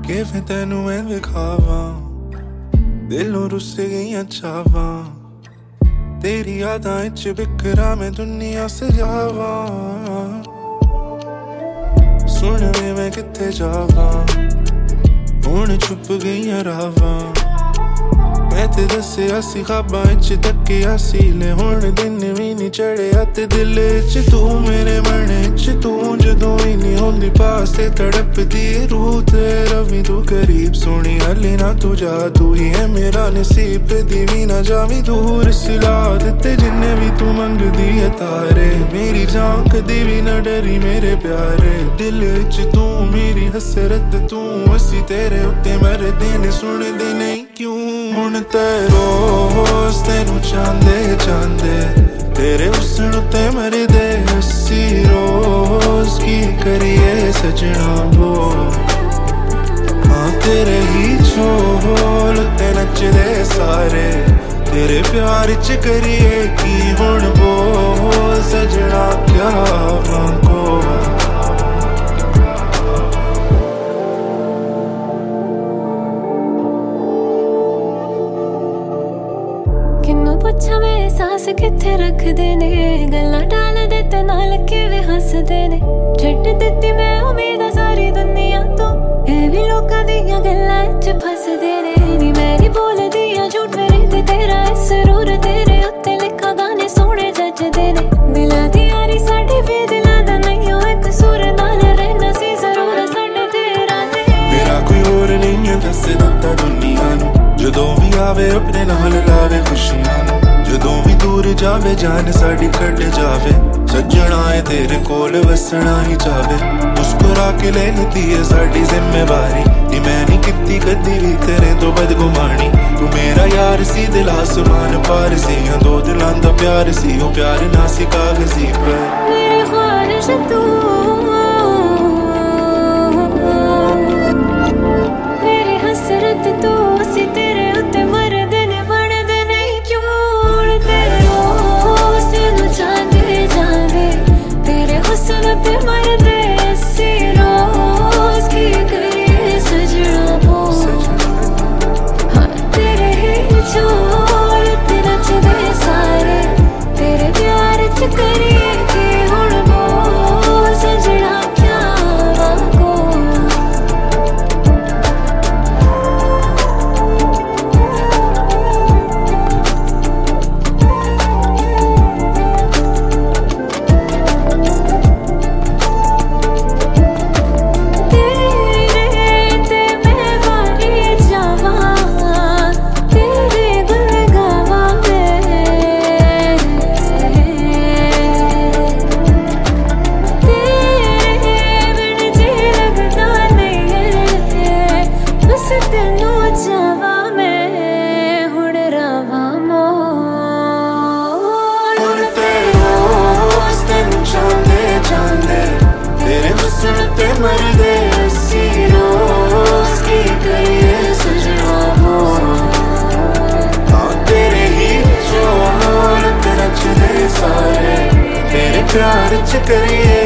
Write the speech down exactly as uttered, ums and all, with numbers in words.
ਕਿਵੇਂ ਤੈਨੂੰ ਮੈਂ ਵਿਖਾਵਾਂ, ਦਿਲੋਂ ਰੁੱਸ ਗਈਆਂ ਚਾਵਾਂ, ਤੇਰੀ ਯਾਦਾਂ ਵਿੱਚ ਬਿਖਰਾ ਮੈਂ ਦੁਨੀਆ ਸਜਾਵਾਂ। ਸੁਣ ਵੇ ਮੈਂ ਕਿੱਥੇ ਜਾਵਾਂ, ਹੁਣ ਛੁਪ ਗਈਆਂ ਰਾਵਾਂ, मैं ते दस्सिया सी ख्वाबां च तक्किया सी ले हुण दिन भी नी चढ़िया ते दिल च तू मेरे मन च तू जदों ही नी होंदी पास ते तड़पदी रूह ते रवि तू करीब सोनी हले ना तू जा, तू ही है मेरा नसीब दी भी ना जावी दूर सिला दिते जिन्ने भी तू मंगदी है तारे, मेरी जान कदी भी ना डरी मेरे प्यारे, दिल च तू मेरी हसरत तू असी तेरे उत्ते मरदे ने सुनदे नहीं क्यों हुण ते रोज तेनू चांदे चांदे तेरे हुस्न उत्ते मरदे हसी रोज की करिए सजना बोल, हाँ तेरे ही झोल उत्ते नचदे सारे, तेरे प्यार च करिए की हुण बोल सजना क्या मांगो। किन्नू पुछा मैं एहसास किथे रखदे ने, गल्लां टाल दे ते नाल किवें हसदे ने, छड्ड दित्ती मैं उम्मीद सारी दुनिया तो, ए भी लोकां दियां गल्लां च फसदे ने, नी मैं नी बोलदी आ झूठ मेरे ते तेरा सरूर, तेरे उत्ते लिखा गाने सोहणे जजदे ने, दिलां दी यारी साडी वे दिलां दा नहीं होए कसूर, नाल रहना सी जरूर साडे तेरा ने, मेरा कोई होर नहीं है दस दित्ता दुनिया नू, जदों भी आवे अपने नाल लावे खुशियां नू, जदों भी दूर जावे जान साडी कट जावे, सजना है तेरे कोल वसना ही चावे, मुस्कुरा के ले लेती है साडी जिम्मेवारी, नी मैं नी कित्ती कदी भी तेरे तो बदगुमानी, तू मेरा यार सी दिल आसमान पार सी, दो दिलां दा प्यार सी ओ प्यार ना सी कागजी पर, मेरी ख्वाहिश तू मेरी हसरत तू असी तेरे उत्ते मरदे ने बनदे नहीं क्यों, तेरे रोज तेनू चांदे चांदे तेरे हुस्न ते मरदे असी रोज की करिए सजना बोल, हाँ तेरे ही झोल ते नचदे सारे, तेरे प्यार च करिए की हुण बोल सजना क्या मांगो। मरदे असी रोज की करिए सजना बोल, हाँ तेरे ही झोल ते नचदे सारे, तेरे प्यार च करिए